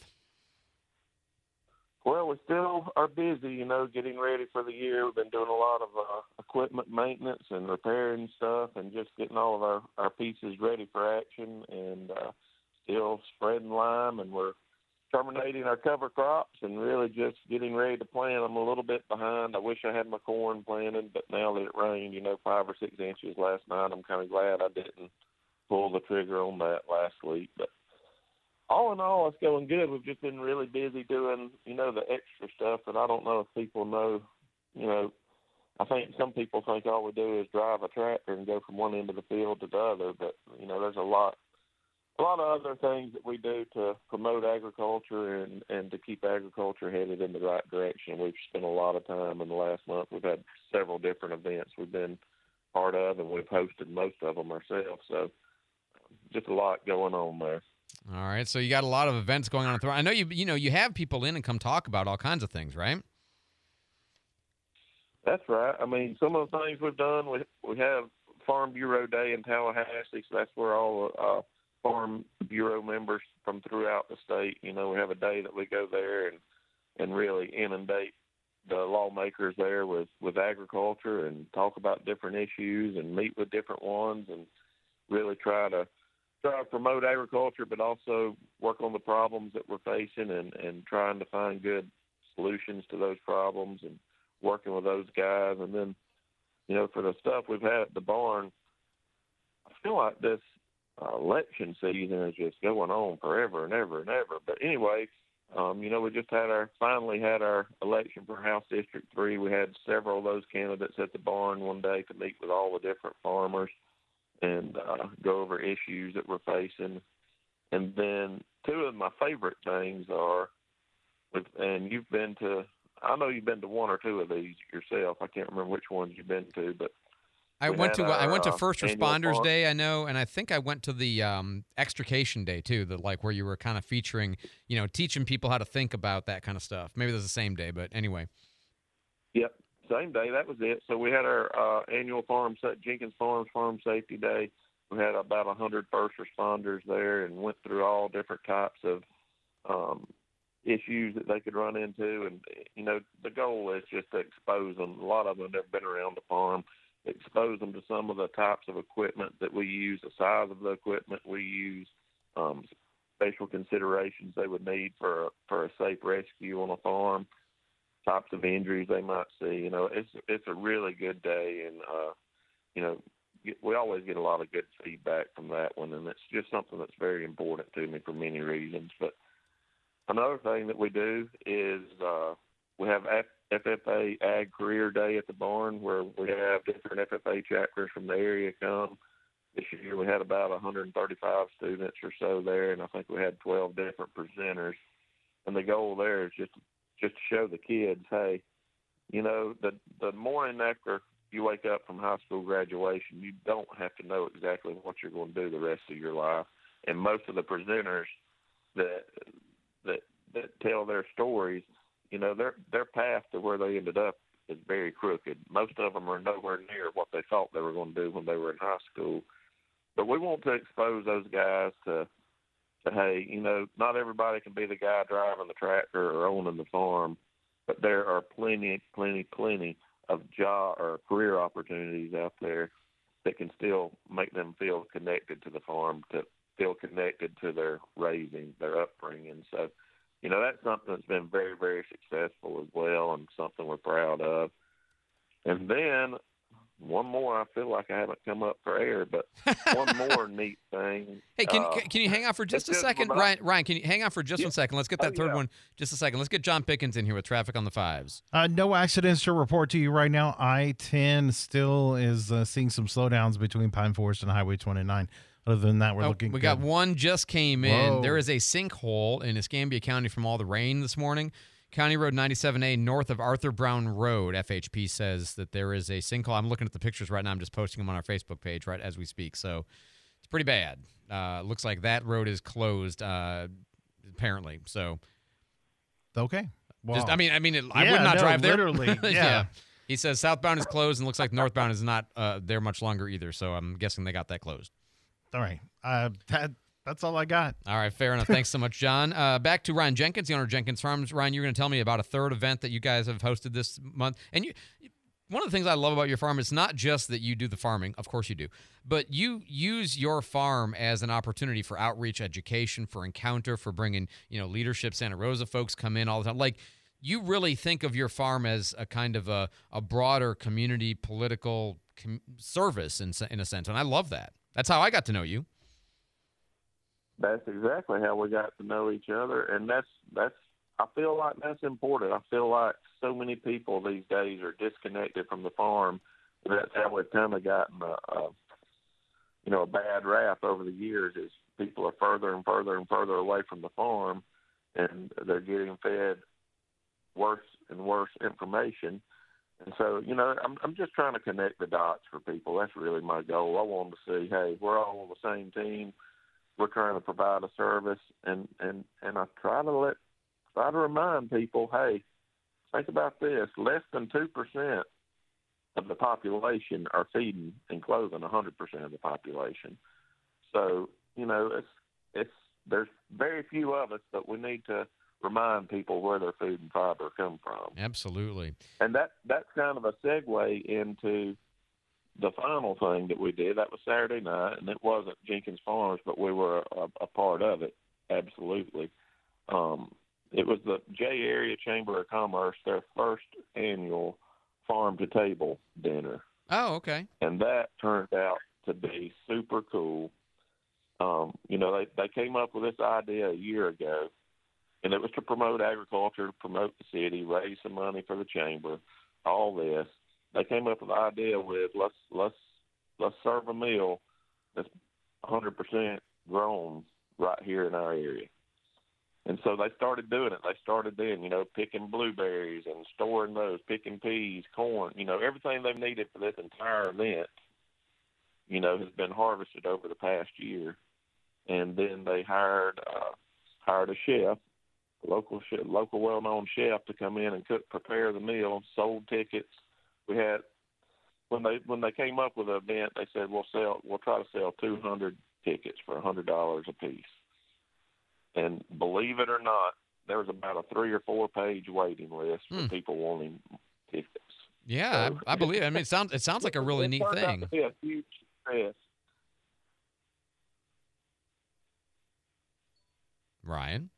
P: Well, we still are busy, you know, getting ready for the year. We've been doing a lot of uh, equipment maintenance and repairing stuff and just getting all of our, our pieces ready for action and uh, still spreading lime. And we're terminating our cover crops and really just getting ready to plant. I'm a little bit behind. I wish I had my corn planted, but now that it rained, you know, five or six inches last night, I'm kind of glad I didn't pull the trigger on that last week. But all in all, it's going good. We've just been really busy doing, you know, the extra stuff that I don't know if people know. You know, I think some people think all we do is drive a tractor and go from one end of the field to the other. But, you know, there's a lot, a lot of other things that we do to promote agriculture and, and to keep agriculture headed in the right direction. We've spent a lot of time in the last month. We've had several different events we've been part of, and we've hosted most of them ourselves. So just a lot going on there.
E: All right, so you got a lot of events going on at the I know you you know you have people in and come talk about all kinds of things, right?
P: That's right. I mean, some of the things we've done, we we have Farm Bureau Day in Tallahassee, so that's where all uh, Farm Bureau members from throughout the state, you know, we have a day that we go there and and really inundate the lawmakers there with with agriculture and talk about different issues and meet with different ones and really try to. try to promote agriculture, but also work on the problems that we're facing and, and trying to find good solutions to those problems and working with those guys. And then, you know, for the stuff we've had at the barn, I feel like this uh, election season is just going on forever and ever and ever. But anyway, Um, you know, we just had our finally had our election for House District three. We had several of those candidates at the barn one day to meet with all the different farmers and uh, go over issues that we're facing. And then two of my favorite things are, with, and you've been to, I know you've been to one or two of these yourself. I can't remember which ones you've been to, but
E: I went to
P: our,
E: I went to
P: uh,
E: First
P: annual
E: Responders
P: farm.
E: Day, I know, and I think I went to the um, Extrication Day too, the like where you were kind of featuring, you know, teaching people how to think about that kind of stuff. Maybe it was the same day, but anyway.
P: Yep, same day. That was it. So we had our uh, annual farm Jenkins Farms Farm Safety Day. We had about a hundred first responders there, and went through all different types of um, issues that they could run into. And you know, the goal is just to expose them. A lot of them have never been around the farm. Expose them to some of the types of equipment that we use, the size of the equipment we use, um, special considerations they would need for a, for a safe rescue on a farm, types of injuries they might see. You know, it's it's a really good day, and uh, you know, we always get a lot of good feedback from that one, and it's just something that's very important to me for many reasons. But another thing that we do is uh, we have F F A Ag Career Day at the barn, where we have different F F A chapters from the area come. This year we had about one hundred thirty-five students or so there, and I think we had twelve different presenters. And the goal there is just just to show the kids, hey, you know, the the morning after you wake up from high school graduation, you don't have to know exactly what you're going to do the rest of your life. And most of the presenters that that that tell their stories, you know, their their path to where they ended up is very crooked. Most of them are nowhere near what they thought they were going to do when they were in high school. But we want to expose those guys to, to, hey, you know, not everybody can be the guy driving the tractor or owning the farm, but there are plenty, plenty, plenty of job or career opportunities out there that can still make them feel connected to the farm, to feel connected to their raising, their upbringing. So, you know, that's something that's been very, very successful as well, and something we're proud of. And then one more, I feel like I haven't come up for air, but one more neat thing.
E: Hey, can,
P: uh,
E: can you hang on for just a
P: just
E: second?
P: about-
E: Ryan, Ryan, can you hang on for just
P: Yeah.
E: one second? Let's get that
P: Oh,
E: third
P: yeah.
E: one just a second. Let's get John Pickens in here with traffic on the fives.
M: Uh, no accidents to report to you right now. I ten still is uh, seeing some slowdowns between Pine Forest and Highway twenty-nine. Other than that, we're
E: Oh,
M: looking
E: we
M: good.
E: got one just came in.
M: Whoa.
E: There is a sinkhole in Escambia County from all the rain this morning. County Road ninety-seven A north of Arthur Brown Road. F H P says that there is a sinkhole. I'm looking at the pictures right now. I'm just posting them on our Facebook page right as we speak. So it's pretty bad. Uh, looks like that road is closed, uh, apparently. So
M: Okay.
E: just,
M: Wow.
E: I mean, I mean, it, I
M: Yeah,
E: would not
M: no,
E: drive there.
M: literally, yeah.
E: He says southbound is closed and looks like northbound is not uh, there much longer either. So I'm guessing they got that closed.
M: All right. Uh, that, that's all I got.
E: All right, fair enough. Thanks so much, John. Uh, back to Ryan Jenkins, the owner of Jenkins Farms. Ryan, you're going to tell me about a third event that you guys have hosted this month. And you, one of the things I love about your farm is not just that you do the farming, of course you do, but you use your farm as an opportunity for outreach, education, for encounter, for bringing, you know, leadership. Santa Rosa folks come in all the time. Like, you really think of your farm as a kind of a, a broader community political com- service in, in a sense, and I love that. That's how I got to know you.
P: That's exactly how we got to know each other, and that's that's. I feel like that's important. I feel like so many people these days are disconnected from the farm. That's how we've kind of gotten a, a you know a bad rap over the years. Is people are further and further and further away from the farm, and they're getting fed worse and worse information. And so, you know, I'm I'm just trying to connect the dots for people. That's really my goal. I want them to see, hey, we're all on the same team. We're trying to provide a service, and, and, and I try to let try to remind people, hey, think about this: less than two percent of the population are feeding and clothing one hundred percent of the population. So, you know, it's it's there's very few of us, but we need to remind people where their food and fiber come from.
E: Absolutely.
P: And that that's kind of a segue into the final thing that we did. That was Saturday night, and it wasn't Jenkins Farms, but we were a, a part of it, absolutely. Um, it was the J Area Chamber of Commerce, their first annual farm-to-table dinner.
E: Oh, okay.
P: And that turned out to be super cool. Um, you know, they, they came up with this idea a year ago, and it was to promote agriculture, to promote the city, raise some money for the chamber, all this. They came up with the idea with let's let's let's serve a meal that's one hundred percent grown right here in our area. And so they started doing it. They started then, you know, picking blueberries and storing those, picking peas, corn, you know, everything they've needed for this entire event, you know, has been harvested over the past year. And then they hired uh, hired a chef, a local chef, local well-known chef to come in and cook, prepare the meal, sold tickets. We had when they when they came up with the event, they said we'll sell we'll try to sell two hundred tickets for one hundred dollars a piece. And believe it or not, there was about a three or four page waiting list for
E: Hmm.
P: people wanting tickets.
E: Yeah,
P: So-
E: I, I believe. I mean, it sounds it sounds like a really
P: It
E: neat
P: turned out
E: thing.
P: to be a huge success.
E: Ryan.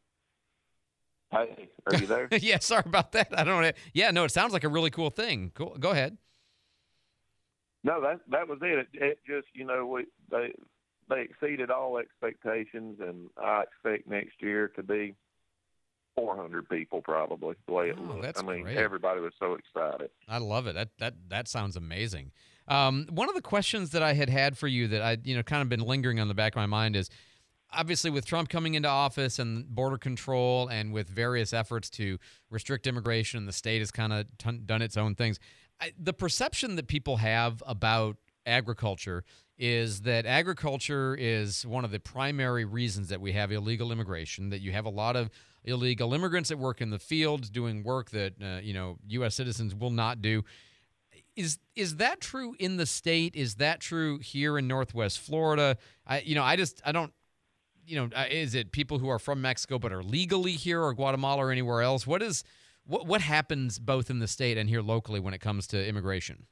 P: Hey, are you there?
E: Yeah, sorry about that. I don't know. Yeah, no, it sounds like a really cool thing. Cool. Go ahead.
P: No, that that was it. It, it just, you know, we they they exceeded all expectations, and I expect next year to be four hundred people probably the way it
E: Oh,
P: looked.
E: that's
P: I mean,
E: great.
P: everybody was so excited.
E: I love it. That that that sounds amazing. Um, one of the questions that I had had for you that I you know kind of been lingering on the back of my mind is, obviously with Trump coming into office and border control and with various efforts to restrict immigration, the state has kind of t- done its own things. I, the perception that people have about agriculture is that agriculture is one of the primary reasons that we have illegal immigration, that you have a lot of illegal immigrants that work in the fields doing work that uh, you know U S citizens will not do. Is is that true in the state? Is that true here in Northwest Florida? I you know I just I don't you know uh, is it people who are from Mexico but are legally here or Guatemala or anywhere else? What is what what happens both in the state and here locally when it comes to immigration?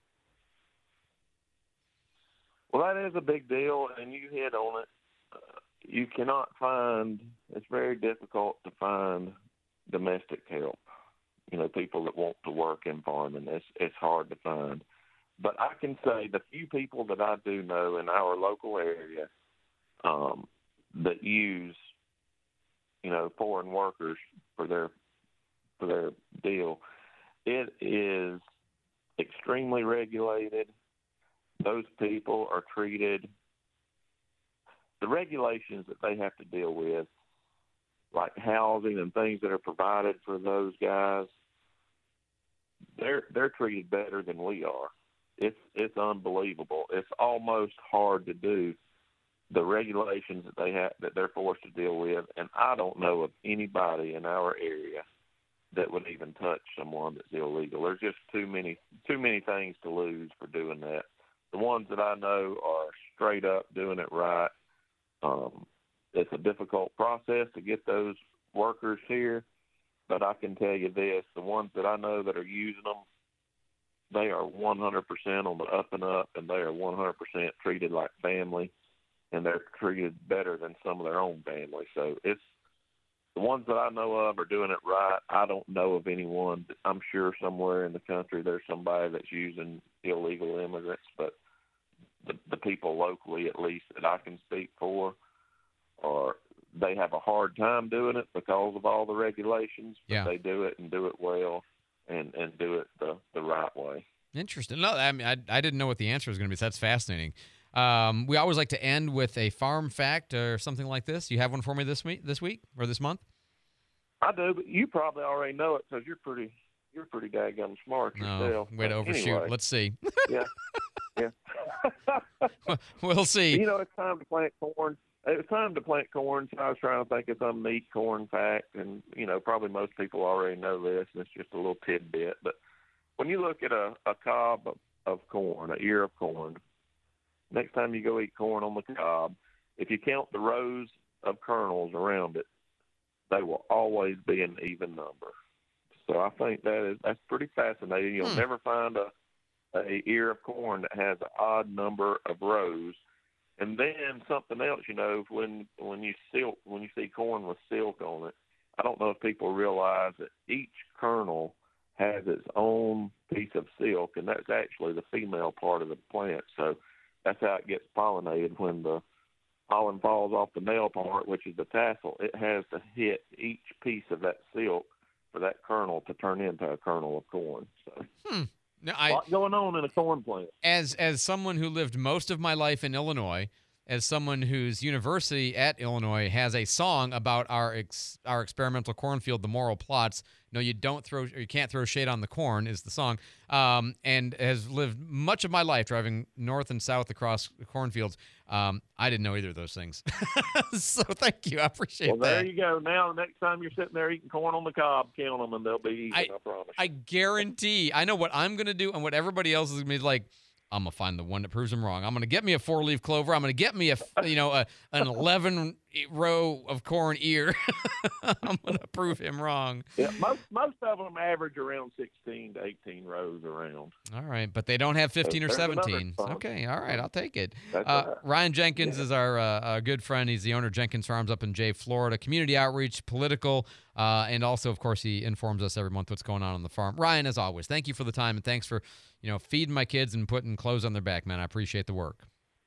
P: Well, that is a big deal, and you hit on it. Uh, you cannot find, it's very difficult to find domestic help. You know, people that want to work in farming, it's, it's hard to find. But I can say the few people that I do know in our local area um, that use, you know, foreign workers for their for their deal, it is extremely regulated. Those people are treated, the regulations that they have to deal with, like housing and things that are provided for those guys, they're they're treated better than we are. It's it's unbelievable. It's almost hard to do the regulations that they have that they're forced to deal with, and I don't know of anybody in our area that would even touch someone that's illegal. There's just too many too many things to lose for doing that. The ones that I know are straight up doing it right. Um, it's a difficult process to get those workers here, but I can tell you this, the ones that I know that are using them, they are one hundred percent on the up and up, and they are one hundred percent treated like family, and they're treated better than some of their own family. So it's the ones that I know of are doing it right. I don't know of anyone. I'm sure somewhere in the country there's somebody that's using illegal immigrants, but the, the people locally, at least, that I can speak for, are they have a hard time doing it because of all the regulations, but
E: Yeah.
P: they do it and do it well and, and do it the, the right way.
E: Interesting. No, I mean, I, I didn't know what the answer was going to be, so that's fascinating. Um, we always like to end with a farm fact or something like this. You have one for me this week, this week or this month?
P: I do, but you probably already know it because you're pretty you're pretty daggum smart yourself.
E: No, way to
P: But
E: overshoot.
P: anyway,
E: Let's see.
P: yeah, yeah.
E: We'll see.
P: You know, it's time to plant corn. It was time to plant corn, so I was trying to think of some neat corn fact, and you know, probably most people already know this, and it's just a little tidbit. But when you look at a, a cob of, of corn, a ear of corn, next time you go eat corn on the cob, if you count the rows of kernels around it, they will always be an even number. So I think that is that's pretty fascinating. You'll
E: Hmm.
P: never find a a ear of corn that has an odd number of rows. And then something else, you know, when when you silk when you see corn with silk on it, I don't know if people realize that each kernel has its own piece of silk, and that's actually the female part of the plant. So that's how it gets pollinated when the pollen falls off the nail part, which is the tassel, it has to hit each piece of that silk for that kernel to turn into a kernel of corn. So,
E: hmm. no,
P: I, a lot going on in a corn plant.
E: As as someone who lived most of my life in Illinois, as someone whose university at Illinois has a song about our ex, our experimental cornfield, the moral plots. No, you don't throw, or you can't throw shade on the corn is the song. Um, and has lived much of my life driving north and south across cornfields. Um, I didn't know either of those things. So thank you. I appreciate
P: well,
E: that.
P: Well, there you go. Now, next time you're sitting there eating corn on the cob, count them and they'll be eaten, I, I promise.
E: I guarantee. I know what I'm going to do and what everybody else is going to be like. I'm going to find the one that proves them wrong. I'm going to get me a four-leaf clover. I'm going to get me a, you know, a, an eleven-row of corn ear. I'm going to prove him wrong.
P: Yeah, most most of them average around sixteen to eighteen rows around.
E: All right, but they don't have fifteen
P: so
E: or seventeen. Okay, all right, I'll take it. Uh, right. Ryan Jenkins yeah. is our uh, a good friend. He's the owner of Jenkins Farms up in Jay, Florida. Community outreach, political, uh, and also, of course, he informs us every month what's going on on the farm. Ryan, as always, thank you for the time, and thanks for, you know, feeding my kids and putting clothes on their back, man. I appreciate the work.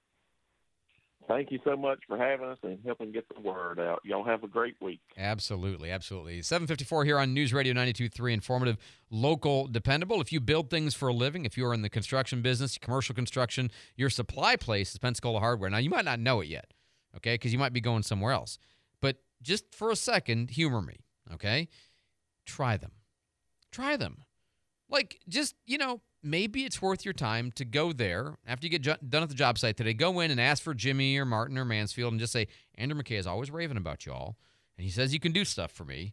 P: Thank you so much for having us and helping get the word out. Y'all have a great week.
E: Absolutely, absolutely. seven fifty-four here on News Radio ninety-two point three, informative, local, dependable. If you build things for a living, if you are in the construction business, commercial construction, your supply place is Pensacola Hardware. Now, you might not know it yet, okay, because you might be going somewhere else. But just for a second, humor me, okay? Try them. Try them. Like, just, you know, maybe it's worth your time to go there after you get jo- done at the job site today. Go in and ask for Jimmy or Martin or Mansfield and just say, Andrew McKay is always raving about y'all, and he says you can do stuff for me.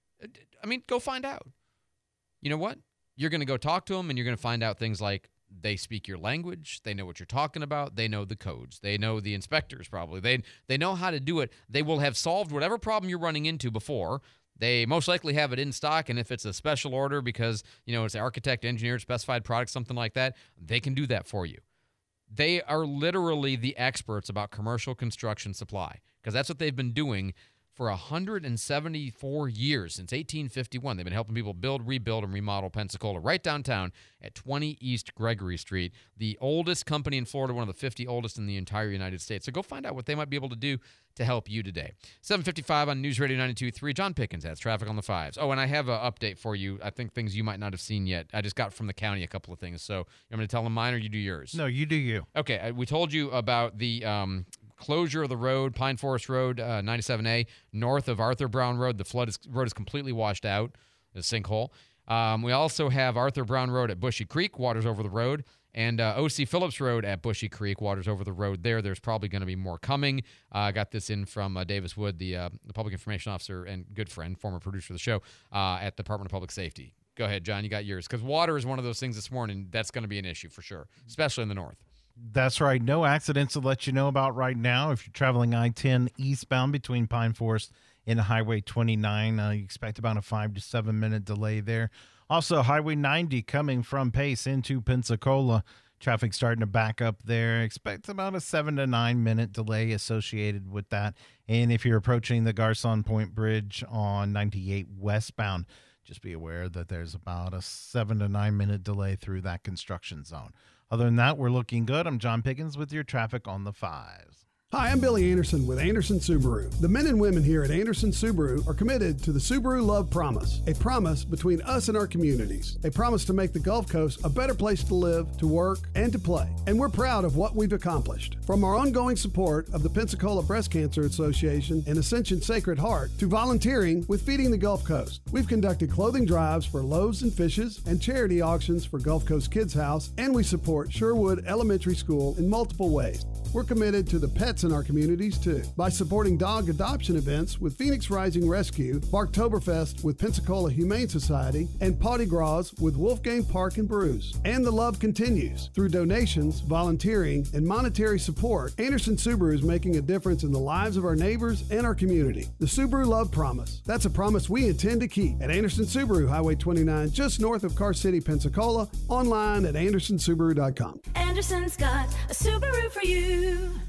E: I mean, go find out. You know what? You're going to go talk to them, and you're going to find out things like they speak your language, they know what you're talking about, they know the codes, they know the inspectors probably, they they know how to do it. They will have solved whatever problem you're running into before. They most likely have it in stock, and if it's a special order because, you know, it's architect, engineered, specified product, something like that, they can do that for you. They are literally the experts about commercial construction supply because that's what they've been doing for one hundred seventy-four years, since eighteen fifty-one. They've been helping people build, rebuild, and remodel Pensacola right downtown at twenty East Gregory Street, the oldest company in Florida, one of the fifty oldest in the entire United States. So go find out what they might be able to do to help you today. seven fifty-five on News Radio ninety-two point three. John Pickens has traffic on the fives. Oh, and I have an update for you. I think things you might not have seen yet. I just got from the county a couple of things. So you want me to tell them mine or you do yours?
M: No, you do you.
E: Okay, we told you about the um, closure of the road, Pine Forest Road, uh, ninety-seven A, north of Arthur Brown Road. The flood is, road is completely washed out, a sinkhole. Um, we also have Arthur Brown Road at Bushy Creek, waters over the road, and uh, O C Phillips Road at Bushy Creek, waters over the road there. There's probably going to be more coming. I uh, got this in from uh, Davis Wood, the, uh, the public information officer and good friend, former producer of the show uh, at the Department of Public Safety. Go ahead, John, you got yours. Because water is one of those things this morning that's going to be an issue for sure, especially in the north.
M: That's right. No accidents to let you know about right now. If you're traveling I ten eastbound between Pine Forest and Highway twenty-nine, uh, you expect about a five to seven minute delay there. Also, Highway ninety coming from Pace into Pensacola. Traffic starting to back up there. Expect about a seven to nine minute delay associated with that. And if you're approaching the Garcon Point Bridge on ninety-eight westbound, just be aware that there's about a seven to nine minute delay through that construction zone. Other than that, we're looking good. I'm John Pickens with your traffic on the fives.
H: Hi, I'm Billy Anderson with Anderson Subaru. The men and women here at Anderson Subaru are committed to the Subaru Love Promise, a promise between us and our communities. A promise to make the Gulf Coast a better place to live, to work, and to play. And we're proud of what we've accomplished. From our ongoing support of the Pensacola Breast Cancer Association and Ascension Sacred Heart to volunteering with Feeding the Gulf Coast. We've conducted clothing drives for Loaves and Fishes and charity auctions for Gulf Coast Kids House, and we support Sherwood Elementary School in multiple ways. We're committed to the pets in our communities, too, by supporting dog adoption events with Phoenix Rising Rescue, Barktoberfest with Pensacola Humane Society, and Potty Gras with Wolfgang Park and Brews. And the love continues. Through donations, volunteering, and monetary support, Anderson Subaru is making a difference in the lives of our neighbors and our community. The Subaru Love Promise. That's a promise we intend to keep at Anderson Subaru, Highway twenty-nine, just north of Car City, Pensacola, online at anderson subaru dot com.
K: Anderson's got a Subaru for you.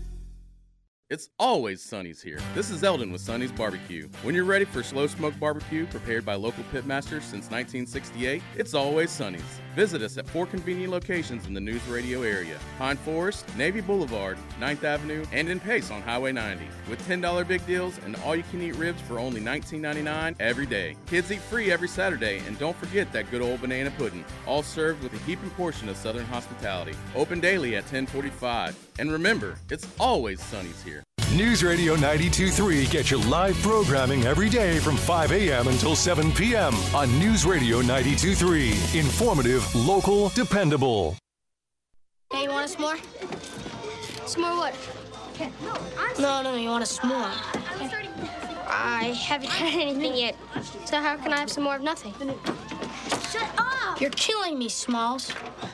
Q: It's always Sonny's here. This is Eldon with Sonny's Barbecue. When you're ready for slow smoke barbecue prepared by local pitmasters since nineteen sixty-eight, it's always Sonny's. Visit us at four convenient locations in the News Radio area: Pine Forest, Navy Boulevard, ninth Avenue, and in Pace on Highway ninety. With ten dollar big deals and all-you-can-eat ribs for only nineteen ninety-nine every day. Kids eat free every Saturday, and don't forget that good old banana pudding, all served with a heaping portion of Southern hospitality. Open daily at ten forty-five. And remember, it's always Sonny's here.
A: News Radio ninety-two point three gets you live programming every day from five a.m. until seven p.m. on News Radio ninety-two point three. Informative, local, dependable.
N: Hey, you want a s'more? S'more what? No, no, you want a s'more. I haven't had anything yet, so how can I have some more of nothing? Shut up! You're killing me, Smalls.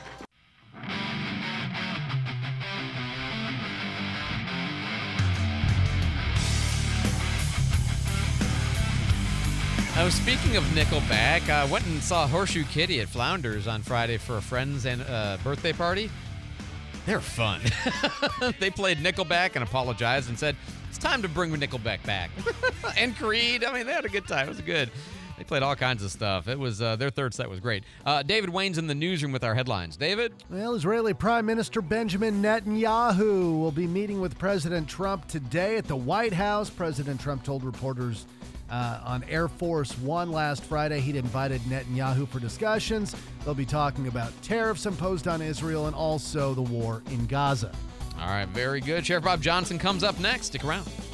E: Oh, speaking of Nickelback, I went and saw Horseshoe Kitty at Flounders on Friday for a friend's and uh, birthday party. They're fun. They played Nickelback and apologized and said, it's time to bring Nickelback back. And Creed. I mean, they had a good time. It was good. They played all kinds of stuff. It was uh, their third set was great. Uh, David Wayne's in the newsroom with our headlines. David?
U: Well, Israeli Prime Minister Benjamin Netanyahu will be meeting with President Trump today at the White House. President Trump told reporters Uh, on Air Force One last Friday, he'd invited Netanyahu for discussions. They'll be talking about tariffs imposed on Israel and also the war in Gaza.
E: All right, very good. Sheriff Bob Johnson comes up next. Stick around.